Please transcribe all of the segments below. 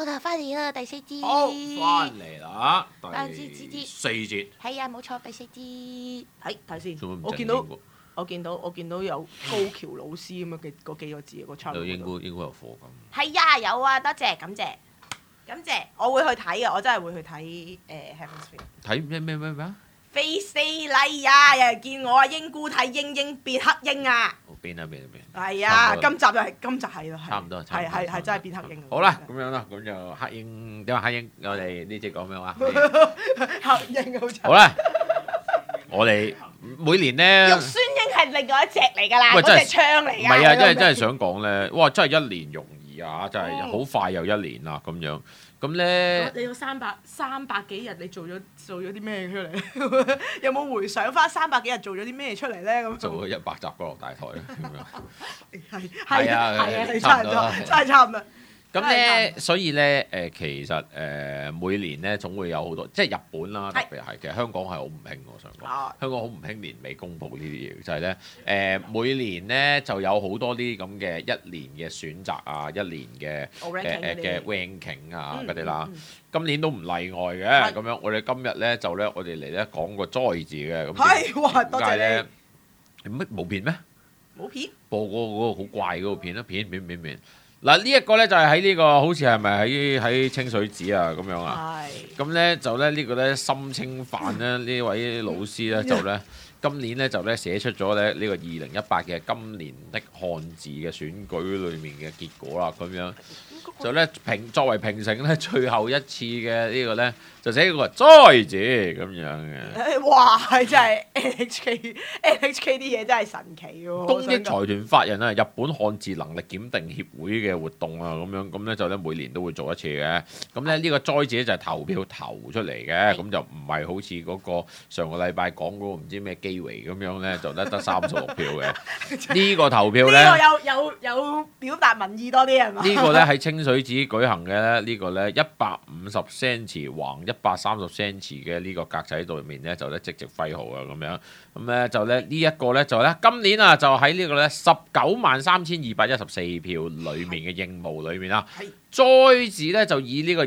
好啦，翻嚟啦，第四節。 好，翻嚟啦，第四節。 係啊，冇錯，第四節。 係睇先做乜唔， 我見到有高橋老師咁樣嘅嗰幾個字個 channel 有應該有課咁。 係啊，有啊，多謝，感謝。 我會去睇嘅，我真係會去睇Heaven's Feel。 睇咩啊？ 飛四麗啊！有人見我啊，英姑睇英英變黑英啊！ 邊啊？ 係啊，今集係咯， 差唔多， 係真係變黑英。 好啦，咁樣啦，咁就黑英點啊？黑英，我哋呢隻講咩話？ 黑英好慘。 好啦，我哋每年咧， 肉酸英係另外一隻嚟㗎啦， 喂嗰隻槍嚟㗎。 唔係啊，真係想講咧，哇！真係一年容易啊，真係好快又一年啦咁樣。咁咧， 你有300幾日，你做咗啲咩出嚟？有冇回想翻300幾日做咗啲咩出嚟咧？咁做咗100集《歌樂大台》咁樣。 係啊， 差唔多，真係差唔多。 咁咧，所以咧，其實每年咧總會有好多，即係日本啦，特別係其實香港係好唔興，我想講，香港好唔興年尾公佈呢啲嘢，就係咧每年咧就有好多啲咁嘅一年嘅選擇啊，一年嘅嘅 ranking 啊嗰啲啦，今年都唔例外嘅，咁樣我哋今日咧就咧我哋嚟咧講個災字嘅，咁哇，多謝你。 乜冇片咩？ 冇片？ 播嗰個好怪嗰個片啦，片。嗱呢一個咧就係喺呢個好似係咪喺清水寺啊咁樣啊？係。咁咧就咧呢個咧深清飯咧呢位老師咧就咧今年咧就咧寫出咗咧呢個2018嘅今年的漢字嘅選舉裏面嘅結果啦，咁樣就咧作為評審咧最後一次嘅呢個咧就寫個災字咁樣嘅。 哇！真係 NHK 啲嘢真係神奇喎。 公益財團法人啊，日本漢字能力檢定協會嘅活動啊，咁咧就咧每年都會做一次嘅。咁咧呢個災字咧就係投票投出嚟嘅，咁就唔係好似嗰個上個禮拜講嗰個唔知咩機會咁樣咧，就得36票嘅。呢個投票咧， 呢個有表達民意多啲係嘛？ 呢個咧喺清水寺舉行嘅咧，呢個咧150 cm 橫130 cm嘅呢個格仔度面咧，就咧即席揮毫啊咁樣。咁咧就咧呢一個咧就咧今年啊就喺呢個咧193214票裏面嘅應募裏面啦，災字咧就以呢個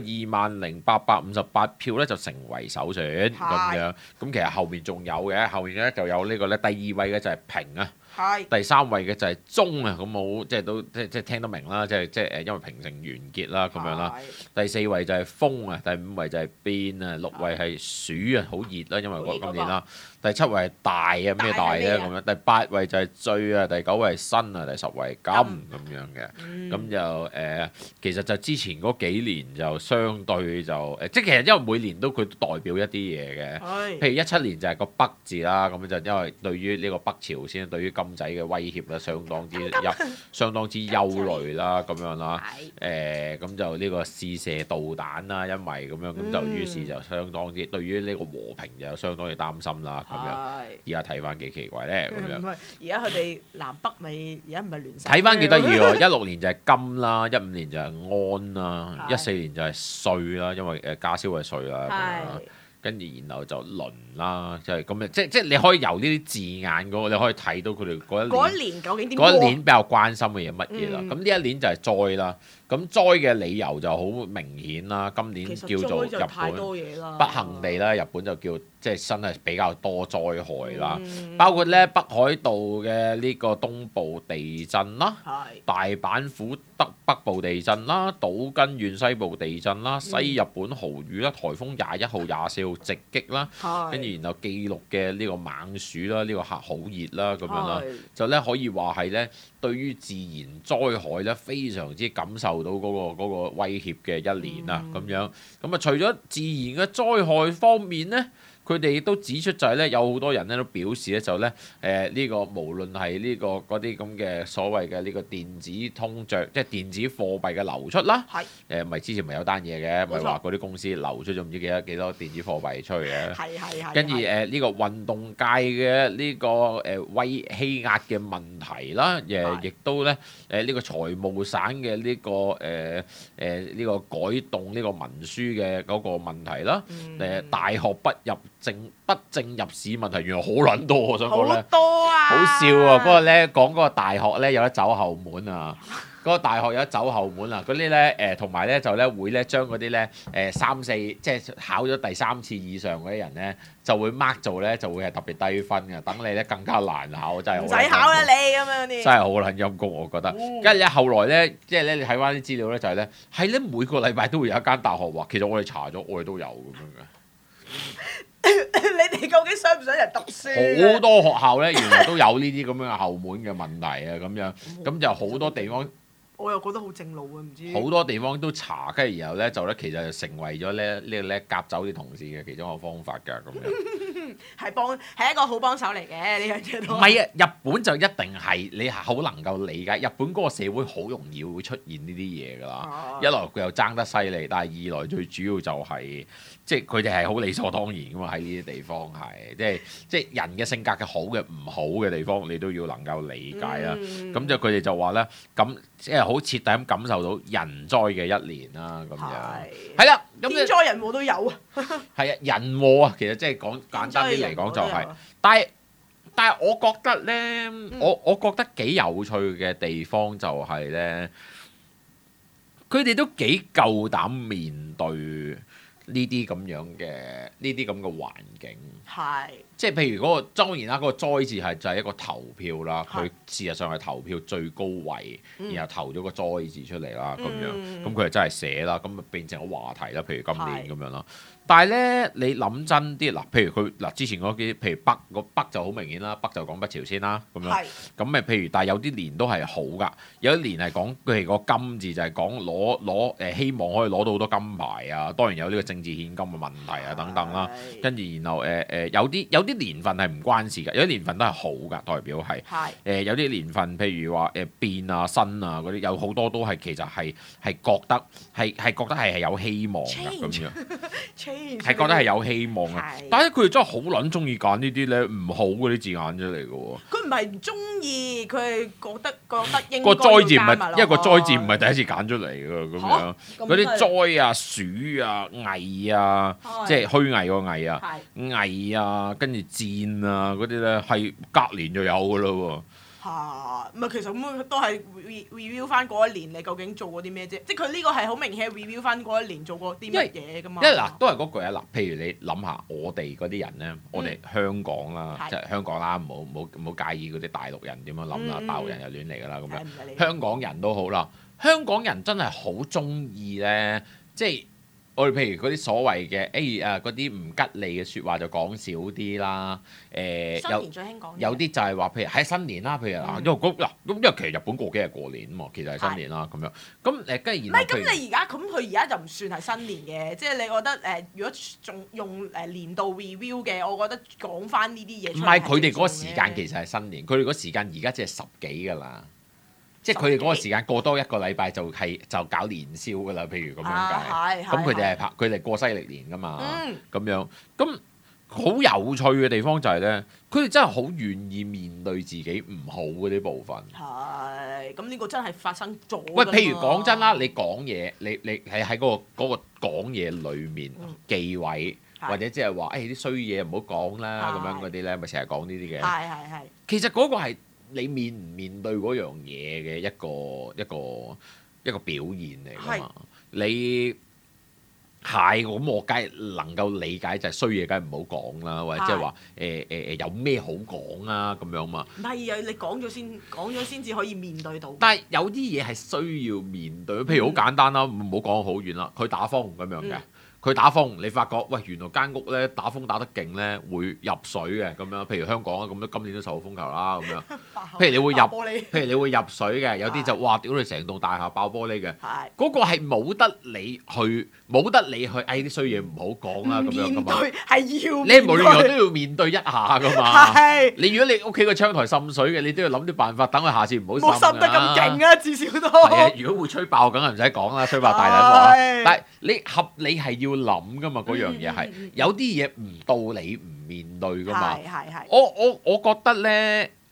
200858票咧就成為首選咁樣。咁其實後面仲有嘅，後面咧就有呢個咧第二位嘅就係平啊。第三位嘅就係中啊，咁好即係都即係聽得明啦，即係因為平成完結啦咁樣啦。第四位就係風啊，第五位就係變啊，六位係鼠啊，好熱啦，因為今年啦。第七位係大啊，咩大咧咁樣？第八位就係最啊，第九位係新啊，第十位係金咁樣嘅。咁就其實就之前嗰幾年就相對就即係其實因為每年都佢代表一啲嘢嘅。譬如17年就係個北字啦，咁就因為對於呢個北朝鮮對於金仔嘅威脅咧，相當之憂慮啦，咁樣啦。咁就呢個試射導彈啦，因為咁樣咁就於是就相當之對於呢個和平就相當之擔心啦。咁樣，而家睇翻幾奇怪咧，咁樣。 而家佢哋南北咪而家唔係聯手。 睇翻幾得意喎！16年就係金啦，15年就係安啦，14年就係歲啦，因為家蕭係歲啦。跟住然後就輪啦，即係咁樣，即係你可以由呢啲字眼嗰個，你可以睇到佢哋嗰一年究竟點？ 嗰一年比較關心嘅嘢乜嘢啦？咁呢一年就係災啦。咁災嘅理由就好明顯啦。今年叫做日本不幸地啦，日本就叫即係真係比較多災害啦。包括咧北海道嘅呢個東部地震啦，大阪府北部地震啦，島根縣西部地震啦，西日本豪雨啦，颱風21號、24號直擊啦，跟住然後記錄嘅呢個猛暑啦，呢個好熱啦咁樣啦，就咧可以話係咧對於自然災害咧非常之感受到嗰個威脅嘅一年啊咁樣。咁啊除咗自然嘅災害方面咧，佢哋亦都指出就係咧，有好多人咧都表示咧就咧呢個無論係呢個嗰啲咁嘅所謂嘅呢個電子通脹，即係電子貨幣嘅流出啦。咪之前咪有單嘢嘅，咪話嗰啲公司流出咗唔知幾多電子貨幣出去嘅。跟住呢個運動界嘅呢個欺壓嘅問題啦，亦都咧呢個財務省嘅呢個改動呢個文書嘅嗰個問題啦。大學畢業正入市問題原來好撚多，我想講咧。 好多啊！ 好笑啊！不過咧講嗰個大學咧有得走後門啊，嗰個大學有得走後門啊，嗰啲咧同埋咧就咧會咧將嗰啲咧3、4即係考咗第3次以上嗰啲人咧就會 mark 做咧就會係特別低分嘅，等你咧更加難考，真係唔使考啦你咁樣啲。 真係好撚陰功，我覺得。跟住咧後來咧，即係咧你睇翻啲資料咧就係咧係咧每個禮拜都會有一間大學話，其實我哋查咗我哋都有咁樣嘅。 你哋究竟想唔想人讀書？ 好多學校咧，原來都有呢啲咁樣嘅後門嘅問題啊，咁樣咁就好多地方。 我又覺得好正路啊，唔知。 好多地方都查，跟住然後咧就咧其實就成為咗咧呢個咧夾走啲同事嘅其中一個方法㗎，咁樣。 係一個好幫手嚟嘅呢樣嘢都。 唔係啊，日本就一定係你好能夠理解，日本嗰個社會好容易會出現呢啲嘢㗎啦。一來佢又爭得犀利，但係二來最主要就係、即係佢哋係好理所當然㗎嘛，喺呢啲地方係即係人嘅性格嘅好嘅唔好嘅地方，你都要能夠理解啦。咁就佢哋就話咧，咁即係好徹底咁感受到人災嘅一年啦，咁樣係啦。咁天災人禍都有啊。 係啊，人禍啊，其實即係講簡單啲嚟講就係、但係我覺得咧，我覺得幾有趣嘅地方就係咧，佢哋都幾夠膽面對呢啲咁樣嘅環境。 係。 即係譬如嗰個當然啦，嗰個災字就係一個投票啦，佢事實上係投票最高位，然後投咗個災字出嚟啦，咁樣咁佢係真係寫啦，咁啊變成個話題啦，譬如今年咁樣啦。但係咧，你諗真啲嗱，譬如佢嗱之前嗰啲，譬如北就好明顯啦，北就講北朝鮮啦，咁樣咁咪譬如，但係有啲年都係好㗎，有一年係講佢係個金字就係講攞希望可以攞到好多金牌啊，當然有呢個政治獻金嘅問題啊等等啦，跟住然後有啲年份係唔關事㗎，有啲年份都係好㗎，代表係有啲年份譬如話變啊新啊嗰啲，有好多都係其實係覺得係有希望㗎咁樣。係覺得係有希望啊！但係佢哋真係好撚中意揀呢啲咧唔好嗰啲字眼出嚟嘅喎。佢唔係唔中意，佢係覺得應該個災字唔係，因為個災字唔係第一次揀出嚟嘅咁樣。嗰啲災啊、鼠啊、偽啊，即係虛偽個偽啊、偽啊，跟住戰啊嗰啲咧，係隔年就有嘅咯喎。 唔係其實咁都係 review 翻嗰一年你究竟做過啲咩啫？即係佢呢個係好明顯 review 翻嗰一年做過啲乜嘢㗎嘛？因為嗱都係嗰句啊嗱，譬如你諗下我哋嗰啲人咧，我哋香港啦，即係香港啦，唔好介意嗰啲大陸人點樣諗啦，大陸人又亂嚟㗎啦咁樣。香港人都好啦，香港人真係好中意咧，即係。我哋譬如嗰啲所謂嘅嗰啲唔吉利嘅説話就講少啲啦。 新年最興講有啲就係話，譬如喺新年啦，譬如嗱，因為其實日本過幾日過年嘛，其實係新年啦咁樣。咁跟住然後咁你而家咁佢而家就唔算係新年嘅，即係你覺得如果仲用年度 review 嘅，我覺得講翻呢啲嘢。唔係佢哋嗰個時間其實係新年，佢哋嗰個時間而家只係10幾㗎啦。即係佢哋嗰個時間過多1個禮拜就搞年宵㗎啦，譬如咁樣計。咁佢哋係佢哋過西歷年㗎嘛，咁樣咁好有趣嘅地方就係咧，佢哋真係好願意面對自己唔好嗰啲部分。 係，咁呢個真係發生咗。 喂，譬如講真啦，你講嘢，你係喺嗰個講嘢裡面忌諱，或者即係話啲衰嘢唔好講啦，咁樣嗰啲咧，咪成日講呢啲嘅。 係。其實嗰個係。你面唔面對嗰樣嘢嘅一個表現嚟㗎嘛？你係咁，我梗係能夠理解就係衰嘢，梗係唔好講啦，或者即係話有咩好講啊咁樣嘛？ 唔係啊，你講咗先至可以面對到。 但係有啲嘢係需要面對，譬如好簡單啦，唔好講好遠啦，佢打風咁樣嘅。佢打風，你發覺喂，原來間屋咧打風打得勁咧，會入水嘅咁樣。譬如香港啊，咁今年都受到風球啦咁樣。譬如你會入水嘅，有啲就哇屌你成棟大廈爆玻璃嘅。嗰個係冇得你去，啲衰嘢唔好講啦咁樣噶嘛。 係要你無論如何都要面對一下噶嘛。你如果你屋企個窗台滲水嘅，你都要諗啲辦法，等佢下次唔好滲。 冇滲得咁勁啊，至少都。 係啊，如果會吹爆，梗係唔使講啦，吹爆大撚鑊。但係你合理係要諗噶嘛，嗰樣嘢係有啲嘢唔到你唔面對噶嘛。我覺得咧，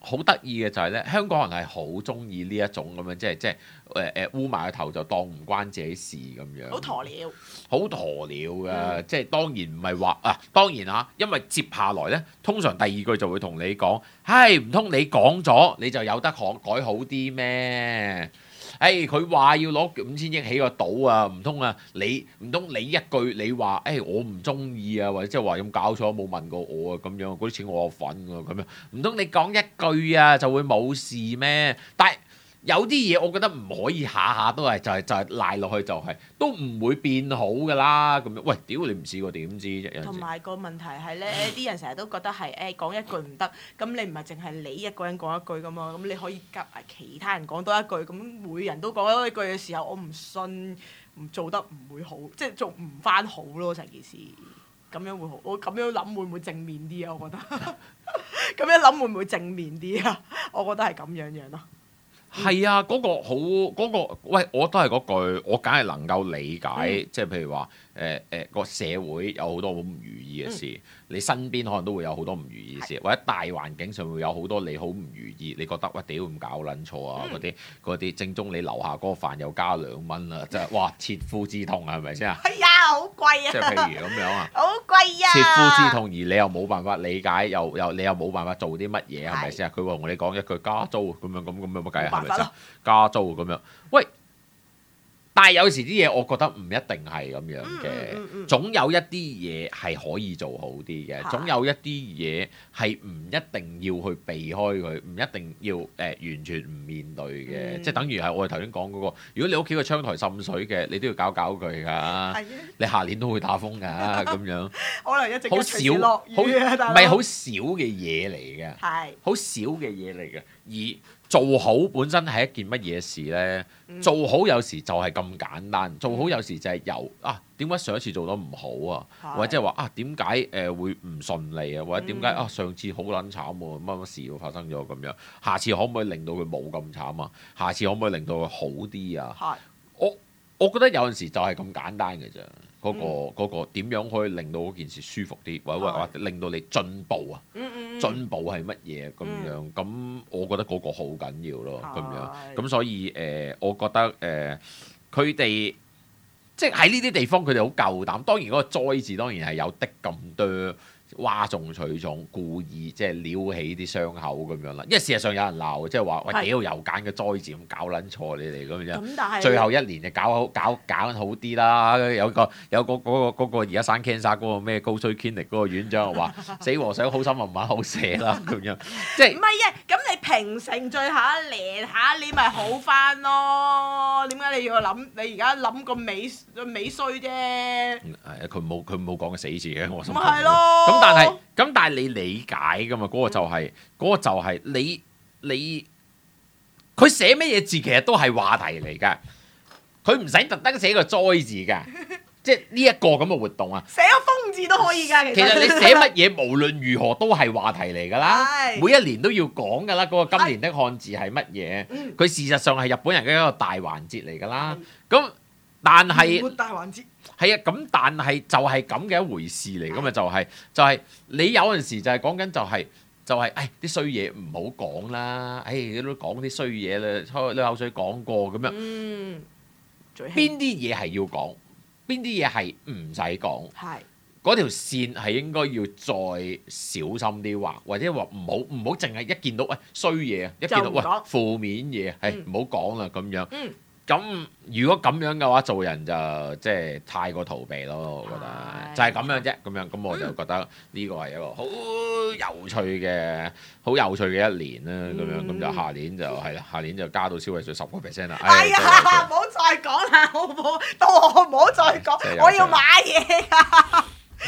好得意嘅就係咧，香港人係好中意呢一種咁樣，即係烏埋個頭就當唔關自己事咁樣。 好鴕鳥， 好鴕鳥㗎，即係當然唔係話啊，當然嚇，因為接下來咧，通常第二句就會同你講，唉，唔通你講咗你就有得改好啲咩？佢話要攞5000億起個島啊，唔通你一句你話我唔中意啊，或者即係話咁搞錯冇問過我啊咁樣，嗰啲錢我有份㗎咁樣，唔通你講一句啊就會冇事咩？但係有啲嘢我覺得唔可以下下都係就係賴落去就係都唔會變好㗎啦咁樣。喂，屌你唔試過點知啫？ 同埋個問題係咧，啲人成日都覺得係講一句唔得，咁你唔係淨係你一個人講一句㗎嘛，咁你可以夾埋其他人講多一句，咁每人都講多一句嘅時候，我唔信唔做得唔會好，即係做唔翻好咯成件事。咁樣會好，我咁樣諗會唔會正面啲啊？我覺得咁樣諗會唔會正面啲啊？我覺得係咁樣咯。 係啊，嗰個喂，我都係嗰句，我梗係能夠理解，即係譬如話個社會有好多好唔如意嘅事，你身邊可能都會有好多唔如意嘅事，或者大環境上會有好多你好唔如意，你覺得喂屌唔搞撚錯啊嗰啲，正宗你樓下嗰個飯又加2蚊啊，真係哇切膚之痛啊，係咪先啊？ 係啊，好貴啊！ 即係譬如咁樣啊， 好貴啊！ 切膚之痛，而你又冇辦法理解，又你又冇辦法做啲乜嘢，係咪先啊？佢話同你講一句加租咁樣咁有乜計啊？係咪先？加租咁樣，喂！但係有時啲嘢，我覺得唔一定係咁樣嘅，總有一啲嘢係可以做好啲嘅，總有一啲嘢係唔一定要去避開佢，唔一定要完全唔面對嘅，即係等於係我哋頭先講嗰個，如果你屋企個窗台滲水嘅，你都要搞佢㗎，你下年都會打風㗎咁樣， 可能一直好少，唔係好少嘅嘢嚟嘅，好少嘅嘢嚟嘅，而做好本身係一件乜嘢事呢？做好有時就係咁簡單，做好有時就係由點解上一次做得唔好啊？或者係話點解會唔順利啊？或者點解上次好撚慘喎，乜事會發生咗咁樣？下次可唔可以令到佢冇咁慘啊？下次可唔可以令到佢好啲啊？我覺得有陣時就係咁簡單嘅啫。嗰個點樣可以令到嗰件事舒服啲，或者令到你進步啊？進步係乜嘢咁樣？咁我覺得嗰個好緊要咯，咁樣。咁所以我覺得佢哋即係喺呢啲地方，佢哋好夠膽。當然嗰個災字當然係有的咁多嘩眾取寵，故意即係撩起啲傷口咁樣啦。因為事實上有人鬧，即係話喂，屌又揀個災字咁搞撚錯你哋咁樣。最後一年就搞好啲啦。有個嗰個而家生 cancer 嗰個咩高衰 clinic 嗰個院長話死和尚好心唔揾好寫啦咁樣。即係唔係啊？咁你平成最後一年你咪好翻咯？點解你要諗？你而家諗個尾衰啫？佢冇講個死字嘅，我心。咪係咯。咁但係你理解㗎嘛？嗰個就係你佢寫乜嘢字其實都係話題嚟㗎，佢唔使特登寫個災字㗎，即係呢一個咁嘅活動啊，寫個風字都可以㗎。其實你寫乜嘢無論如何都係話題嚟㗎啦，每一年都要講㗎啦。嗰個今年的漢字係乜嘢？佢事實上係日本人嘅一個大環節嚟㗎啦。咁但係大環節。係啊，咁但係就係咁嘅一回事嚟，咁啊就係你有陣時就係講緊就係啲衰嘢唔好講啦，你都講啲衰嘢啦，吹口水講過咁樣。邊啲嘢係要講，邊啲嘢係唔使講。嗰條線係應該要再小心啲畫，或者話唔好淨係一見到衰嘢，一見到負面嘢唔好講啦咁樣。咁如果咁樣嘅話，做人就即係太過逃避咯，我覺得就係咁樣啫。咁我就覺得呢個係一個好有趣嘅一年啦。咁就下年就係啦，下年就加到消費稅10%啦。哎呀，唔好再講啦，好唔好？到我唔好再講，我要買嘢㗎。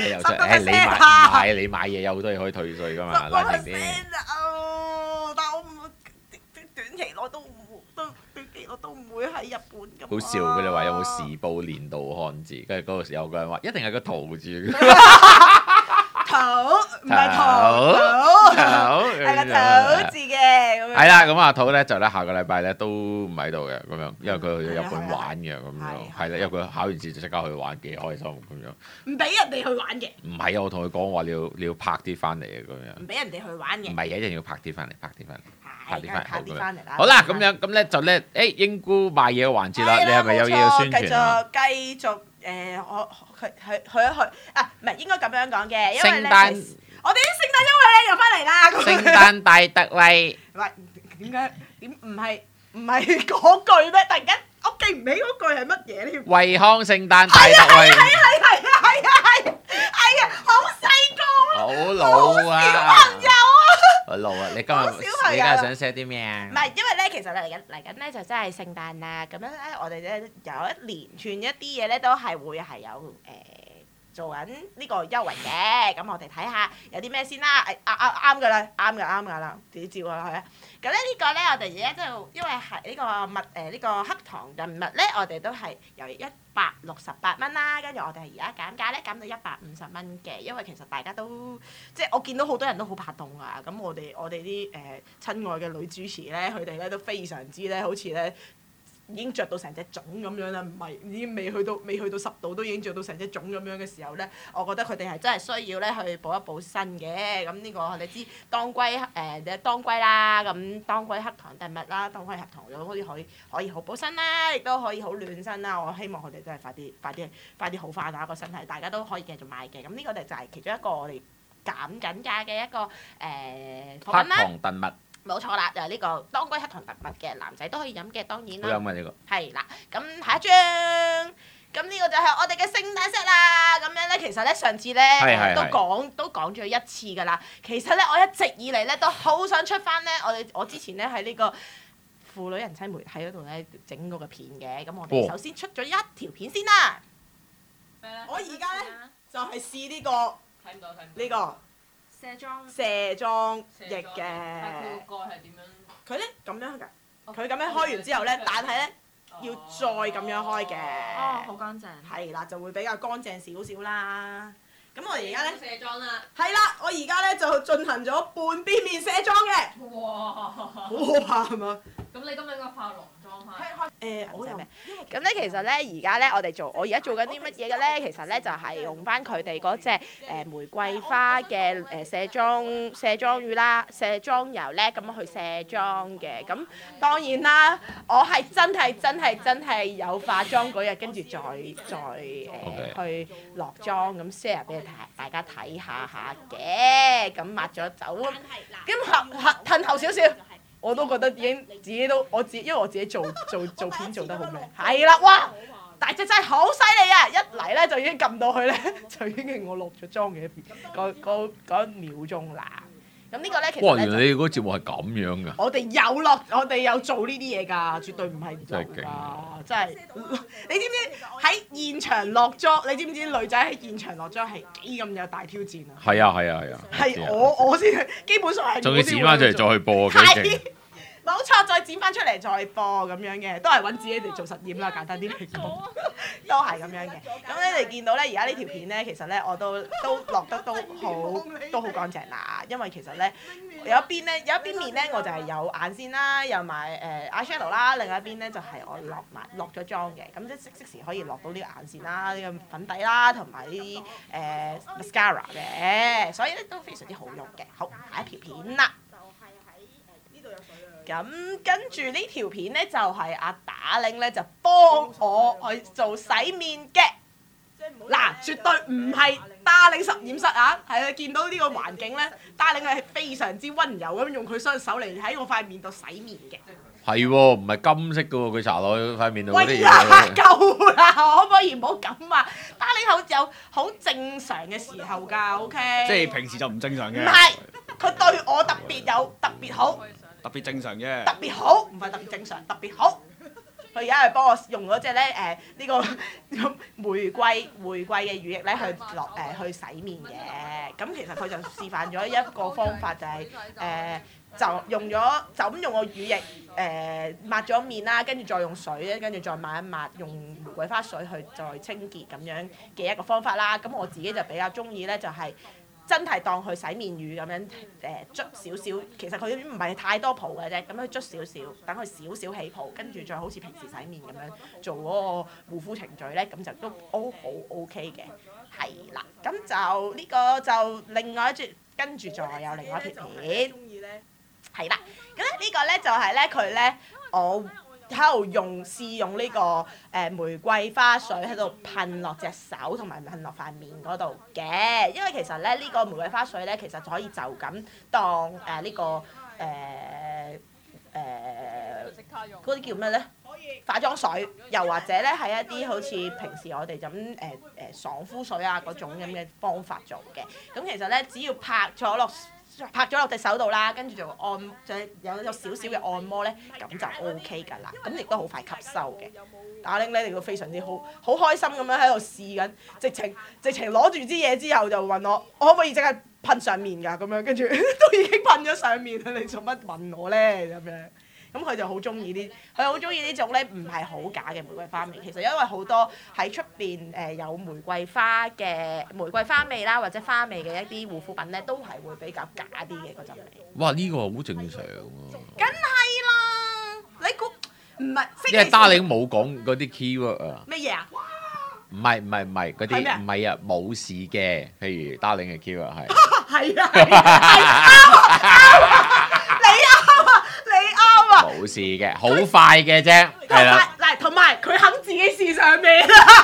你買嘢有好多嘢可以退稅㗎嘛，冷靜啲。但係我唔短期內都唔會喺日本咁。好笑佢哋話有冇時報年度漢字，跟住嗰個有個人話一定係個圖字。圖唔係圖，係個土字嘅咁樣。 係啦，咁阿土咧就咧下個禮拜咧都唔喺度嘅咁樣，因為佢去咗日本玩嘅咁樣，係啦，因為佢考完試就即刻去玩，幾開心咁樣。 唔俾人哋去玩嘅。 唔係啊，我同佢講話你要拍啲翻嚟嘅咁樣。 唔俾人哋去玩嘅。 唔係一定要拍啲翻嚟，拍啲翻嚟。 拍啲翻嚟啦。 好啦，咁樣咁咧就咧，誒英姑賣嘢嘅環節啦，你係咪有嘢要宣傳啊？ 繼續我去一去啊，唔係應該咁樣講嘅，因為咧，我哋啲聖誕優惠咧又翻嚟啦。 聖誕大特惠。 喂，點解唔係嗰句咩？突然間我記唔起嗰句係乜嘢添？ 惠康聖誕大特惠。 係啊，好細個。 好老啊！ 小朋友啊！ 好老啊！你今日想寫啲咩啊？ 唔係，因為咧，其實嚟緊咧就真係聖誕啦。咁樣咧，我哋咧有一連串一啲嘢咧，都係會係有做緊呢個優惠嘅。咁我哋睇下有啲咩先啦。啱㗎啦，啱㗎啦，自己照落去啊。咁咧呢個咧，我哋而家就因為係呢個黑糖燉物咧，我哋都係由168蚊啦，跟住我哋係而家減價咧，減到150蚊嘅。因為其實大家都即係我見到好多人都好怕凍啊。咁我哋啲親愛嘅女主持咧，佢哋咧都非常之咧，好似咧已經着到成隻粽咁樣啦，唔係已經未去到10度都已經着到成隻粽咁樣嘅時候咧，我覺得佢哋係真係需要咧去補一補身嘅。咁呢個我哋知當歸啦，咁當歸黑糖燉物啦，當歸黑糖咁嗰啲可以好補身啦，亦都可以好暖身啦。我希望佢哋真係快啲好翻下個身體，大家都可以繼續買嘅。咁呢個就係其中一個我哋減緊價嘅一個黑糖燉物。 冇錯啦，就係呢個當歸黑糖燉物嘅，男仔都可以飲嘅，當然啦。 好飲啊！呢個係啦，咁下一張，咁呢個就係我哋嘅聖誕 set 啦。咁樣咧，其實咧上次咧都講咗一次㗎啦。其實咧，我一直以嚟咧都好想出翻咧，我之前咧喺呢個婦女人妻媒體嗰度咧整嗰個片嘅。咁我哋首先出咗一條片先啦。我而家咧就係試呢個呢個。卸妝液嘅，佢個蓋係點樣？佢咧咁樣㗎，佢咁樣開完之後咧，但係咧要再咁樣開嘅。 哦，好乾淨。 係啦，就會比較乾淨少少啦。咁我哋而家咧卸妝啦。 係啦，我而家咧就進行咗半邊面卸妝嘅。哇！好可怕係嘛？ 咁你今日應該化濃妝嘛？ 我又咁咧，其實咧而家咧我而家做緊啲乜嘢嘅咧？其實咧就係用翻佢哋嗰隻玫瑰花嘅卸妝乳啦、卸妝油咧咁樣去卸妝嘅。咁當然啦，我係真係有化妝嗰日，跟住再去落妝咁 share 俾大家睇下嘅。咁抹咗走，咁褪後少少。我都覺得已經因為我自己做片做得好靚，係啦，哇！大隻真係好犀利啊！一嚟咧就已經撳到去咧，就已經係我落咗妝嘅嗰一秒鐘啦。咁呢個咧其實哇！原來你嗰個節目係咁樣㗎？ 我哋有做呢啲嘢㗎，絕對唔係唔做㗎，真係。你知唔知喺現場落妝？你知唔知女仔喺現場落妝係幾咁有大挑戰啊？ 係啊！ 係我先，基本上係仲要剪翻出嚟再去播，幾勁！ 冇錯，再剪翻出嚟再播咁樣嘅，都係揾自己嚟做實驗啦。簡單啲嚟講，都係咁樣嘅。咁你哋見到咧，而家呢條片咧，其實咧我都落得都好乾淨啦。因為其實咧有一邊面咧，我就係有眼線啦，有埋eyeshadow 啦，另外一邊咧就係我落咗妝嘅。咁即時可以落到呢個眼線啦、呢個粉底啦，同埋呢啲mascara 嘅，所以咧都非常之好用嘅。好，下一條片啦。咁跟住呢條片咧就係阿打領咧就幫我去做洗面嘅。嗱，絕對唔係打領實驗室啊，係啊，見到呢個環境咧，打領係非常之溫柔咁用佢雙手嚟喺我塊面度洗面嘅。 係喎，唔係金色嘅喎，佢搽落去塊面度嗰啲嘢。 喂呀，夠啦，可唔可以唔好咁啊？打領有好正常嘅時候㗎 ，OK。 即係平時就唔正常嘅。 唔係，佢對我特別好。 特別正常啫。 特別好，唔係特別正常，特別好。佢而家係幫我用嗰隻咧呢個玫瑰嘅乳液咧去洗面嘅。咁其實佢就示範咗一個方法，就係就咁用個乳液抹咗面啦，跟住再用水咧，跟住再抹一抹，用玫瑰花水去再清潔咁樣嘅一個方法啦。咁我自己就比較中意咧，就係真係當佢洗面乳咁樣捽少少，其實佢唔係太多泡嘅啫，咁佢捽少少，等佢少少起泡，跟住再好似平時洗面咁樣做嗰個護膚程序咧，咁就都好 OK 嘅，係啦。咁就呢個就另外一段，跟住再有另外一條片，係啦。咁咧呢個咧就係咧佢咧我喺度試用呢個玫瑰花水喺度噴落隻手同埋噴落塊面嗰度嘅，因為其實咧呢個玫瑰花水咧其實就可以就咁當呢個嗰啲叫咩咧？化妝水，又或者咧係一啲好似平時我哋咁爽膚水啊嗰種咁嘅方法做嘅。咁其實咧只要拍咗落隻手度啦，跟住就有少少嘅按摩咧，咁就 OK 㗎啦。咁亦都好快吸收嘅。打鈴咧，亦都非常之好開心咁樣喺度試緊，直情攞住支嘢之後就問我可唔可以即刻噴上面㗎咁樣，跟住都已經噴咗上面啦，你做乜問我咧咁樣？咁佢就好中意呢種咧唔係好假嘅玫瑰花味。其實因為好多喺出邊有玫瑰花味啦，或者花味嘅一啲護膚品咧，都係會比較假啲嘅嗰陣味。 哇！呢個好正常喎。 梗係啦，你估唔係？ 因為 Darling 冇講嗰啲 keyword 啊。 乜嘢啊？ 唔係嗰啲唔係啊，冇事嘅。譬如 Darling 嘅 keyword 係。 係啊！你啱啊！ 冇事嘅，好快嘅啫，係啦。 嗱，同埋佢肯自己試上面，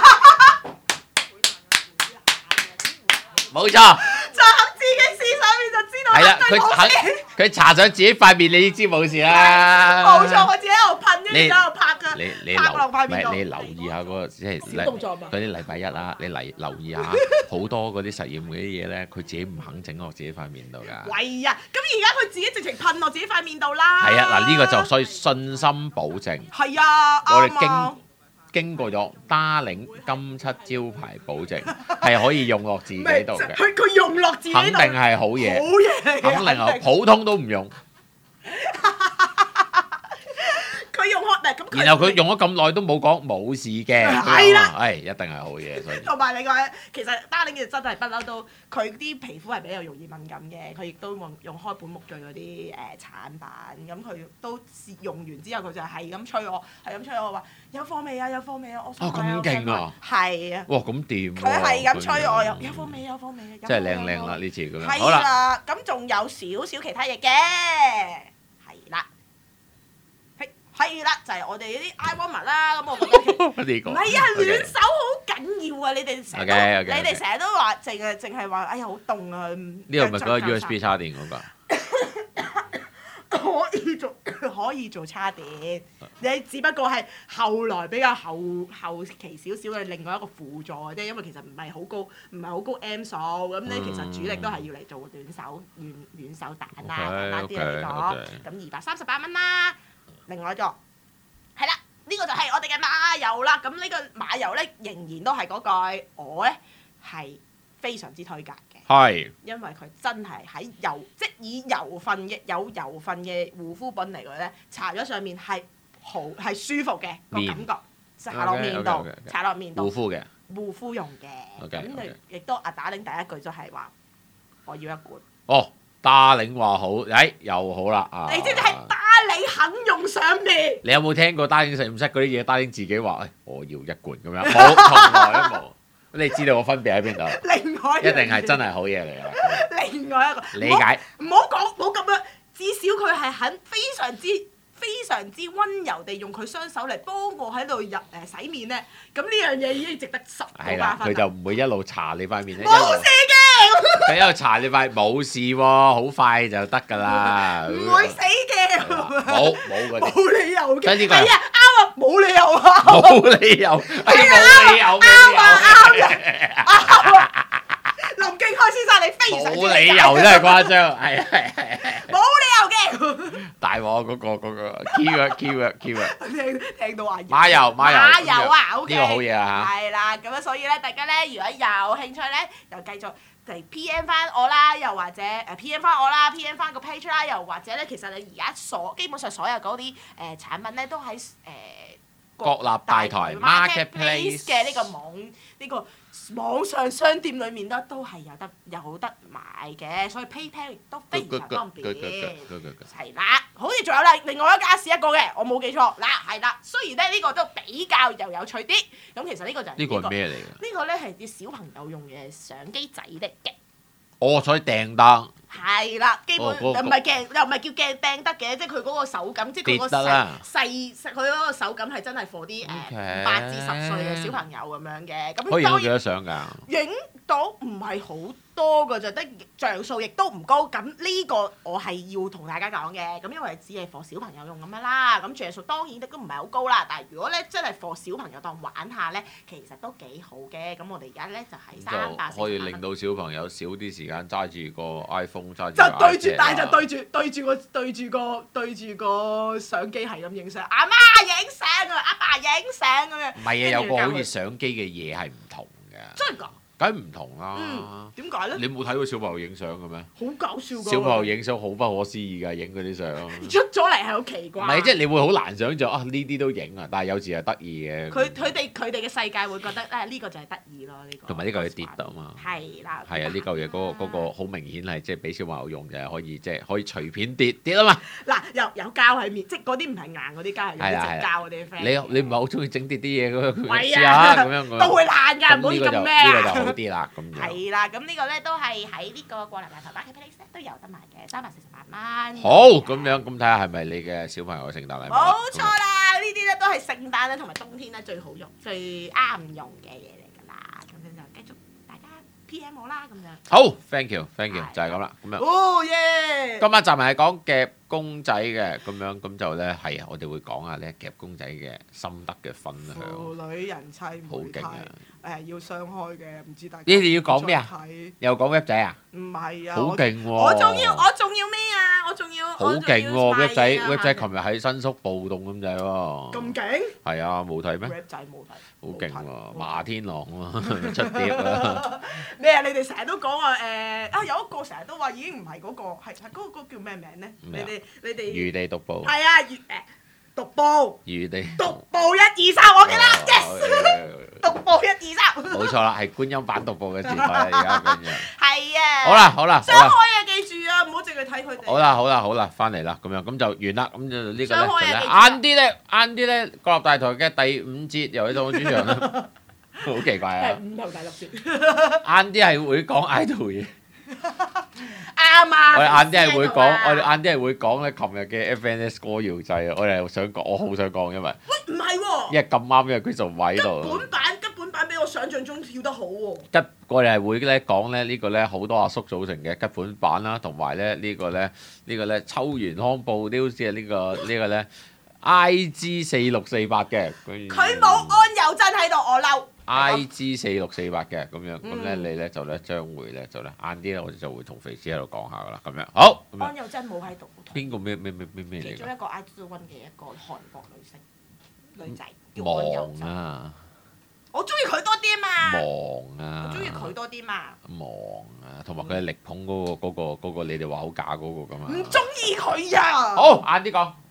冇錯。 就肯自己試上面就知道。 係啦，佢搽上自己塊面，你知冇事啦。 冇錯，我自己喺度噴，跟住喺度拍㗎。 你拍落塊面度。 你留意下嗰個即係小動作嘛。 嗰啲禮拜一啊，你留意下好多嗰啲實驗嗰啲嘢咧，佢自己唔肯整落自己塊面度㗎。 喂呀！咁而家佢自己直情噴落自己塊面度啦。 係啊，嗱呢個就所以信心保證。 係啊， 我啱啊。 哋經過咗 Darling 金漆招牌保證，係可以用落自己度嘅。 佢用落自己度， 肯定係好嘢。 好嘢嚟嘅， 肯定係普通都唔用。 佢用開唔係咁。 然後佢用咗咁耐都冇講冇事嘅。 係啦， 一定係好嘢。所以同埋另外，其實 Darling 嘅真係不嬲都，佢啲皮膚係比較容易敏感嘅，佢亦都用開本木罪嗰啲產品，咁佢都用完之後，佢就係咁催我話有貨未啊，有貨未啊，我想買咁勁啊！ 係啊！ 哇，咁掂喎！ 佢係咁催我有貨未啊， 真係靚啦呢次咁樣。 係啦，咁仲有少少其他嘢嘅，係啦。係啦，就係我哋呢啲 eye warmer 啦，咁我覺得唔係啊，暖手好緊要啊！你哋成日都話淨係話哎呀好凍啊！ 呢個咪嗰個 USB 插電嗰個？ 可以做插電，你只不過係後來比較後期少少嘅另外一個輔助嘅啫，因為其實唔係好高 M 數，咁咧其實主力都係要嚟做暖手蛋啦，簡單啲嚟講，咁238蚊啦。另外一個係啦，呢個就係我哋嘅馬油啦。咁呢個馬油咧，仍然都係嗰句，我咧係非常之推介嘅。 係。因為佢真係喺即以有油分嘅護膚品嚟講咧，搽咗上面係舒服嘅個感覺，搽落面度。護膚用嘅。咁亦都Darling第一句就係話，我要一罐。 哦，Darling話好，又好啦啊！ 你知唔知係Darling肯用上面？ 你有冇聽過Darling實驗室嗰啲嘢？Darling自己話，我要一罐咁樣，冇，從來都冇。你知道個分別喺邊度？ 另外一定係真係好嘢嚟㗎。 另外一個理解。 唔好講，冇咁樣。至少佢係肯非常之溫柔地用佢雙手嚟幫我喺度洗面咧。咁呢樣嘢已經值得10個8分。 佢就唔會一路搽你塊面咧。 冇事嘅。 佢一路搽你塊冇事喎，好快就得㗎啦。 唔會死嘅。 冇嗰啲。 冇理由嘅。 係啊， 啱啊，冇理由啊。 冇理由。 啱啊。林敬開先生，你非常之冇理由真係誇張，係。 冇理由嘅。 大鑊嗰個 keyword 聽到話馬油啊 ，OK 呢個好嘢啊嚇。 係啦，咁樣所以咧，大家咧如果有興趣咧，就繼續嚟 PM 翻我啦，又或者PM 翻我啦，PM 翻個 page 啦，又或者咧，其實你而家基本上所有嗰啲產品咧都喺國立大台 Marketplace 嘅呢個網上商店裏面咧都係有得買嘅，所以 PayPal 亦都非常方便。係啦，好似仲有另外一家試一個嘅，我冇記錯嗱，係啦。雖然咧呢個都比較又有趣啲，咁其實呢個就係呢個係咩嚟㗎？ 呢個咧係啲小朋友用嘅相機仔嚟嘅。 所以掟得。 係啦，基本又唔係叫鏡掟得嘅，即係佢嗰個手感，即係佢嗰個佢嗰個手感係真係 for 啲8至10歲嘅小朋友咁樣嘅。咁可以影到幾多相㗎？ 影到唔係好多㗎，就得像素亦都唔高。咁呢個我係要同大家講嘅。咁因為只係 for 小朋友用咁樣啦。咁像素當然亦都唔係好高啦。但係如果咧真係 for 小朋友當玩下咧，其實都幾好嘅。咁我哋而家咧就係340 可以令到小朋友少啲時間揸住個 iPhone。 就對住，但係就對住個相機係咁影相，阿媽影相啊，阿爸影相咁樣。 唔係啊，有個好似相機嘅嘢係唔同嘅。 真係㗎？ 梗係唔同啦。 點解咧？ 你冇睇過小朋友影相嘅咩？ 好搞笑㗎！ 小朋友影相好不可思議㗎，影嗰啲相。 出咗嚟係好奇怪。 唔係，即係你會好難想像呢啲都影啊！但係有時係得意嘅。 佢哋嘅世界會覺得呢個就係得意咯，呢個。 同埋呢嚿嘢跌得啊嘛。 係啦。 係啊，呢嚿嘢嗰個好明顯係即係俾小朋友用就係可以隨便跌啊嘛。 嗱，有膠喺面，即係嗰啲唔係硬嗰啲膠，係用啲直膠嗰啲 friend。 你唔係好中意整跌啲嘢嗰個？ 係啊，咁樣都會爛㗎，唔好咁咩啊！ 呢個就好啲啦，咁樣。 係啦，咁呢個咧都係喺呢個國立大台 Marketplace 都有得賣嘅，348蚊。 好，咁樣咁睇下係咪你嘅小朋友嘅聖誕禮物？ 冇錯啦，呢啲咧都係聖誕咧同埋冬天咧最好用、最啱用嘅嘢嚟㗎啦。咁樣就繼續大家 PM 我啦，咁樣。 好 ，thank you，就係咁啦，咁樣。 哦耶！ 今晚集埋係講夾公仔嘅，咁就咧係我哋會講下咧夾公仔嘅心得嘅分享。 父女人妻好勁啊！ 要雙開嘅，唔知大家。 你哋要講咩啊？又講 web 仔啊？ 唔係啊！ 好勁喎！ 我仲要咩啊？我仲要。 好勁喎！web 仔琴日喺新宿暴動咁滯喎。 咁勁？ 係啊，冇睇咩 ？web 仔冇睇。 好勁喎！馬天狼喎，出碟啦！ 咩啊？你哋成日都講話有一個成日都話已經唔係嗰個，係嗰個叫咩名咧？你哋。 餘地獨步。 係啊，獨步。 餘地。 獨步1、2、3，我記得 yes。獨步1、2、3。冇錯啦，係觀音版獨步嘅時代啦，而家咁樣。 係啊。 好啦。 雙開啊，記住啊，唔好淨係睇佢哋。 好啦，翻嚟啦，咁樣咁就完啦，咁就呢個咧晏啲咧，國立大台嘅第5節由你到我主場啦。好奇怪啊！ 第5頭第6節。 晏啲係會講 idol 嘢。 啱啊！ 我哋晏啲係會講咧，琴日嘅 FNS 歌謠祭啊！我哋好想講，因為喂唔係喎， 因為咁啱，因為佢就唔喺度。 吉本版比我想象中跳得好喎。 我哋係會咧講咧呢個咧好多阿叔組成嘅吉本版啦，同埋咧呢個咧秋元康報 news 嘅呢個咧 IG4648嘅。 佢冇安有真喺度，我嬲。 IG4648嘅咁樣，咁咧你咧就咧將會咧就咧晏啲咧，我哋就會同肥師喺度講下噶啦，咁樣好。 安有真冇喺度。 邊個咩嚟？ 其中一個 IG1嘅一個韓國女仔叫安有真。 忙啊！ 我中意佢多啲嘛。 忙啊！ 我中意佢多啲嘛。 忙啊！同埋佢係力捧嗰個，你哋話好假嗰個噶嘛。 唔中意佢呀！ 好，晏啲講。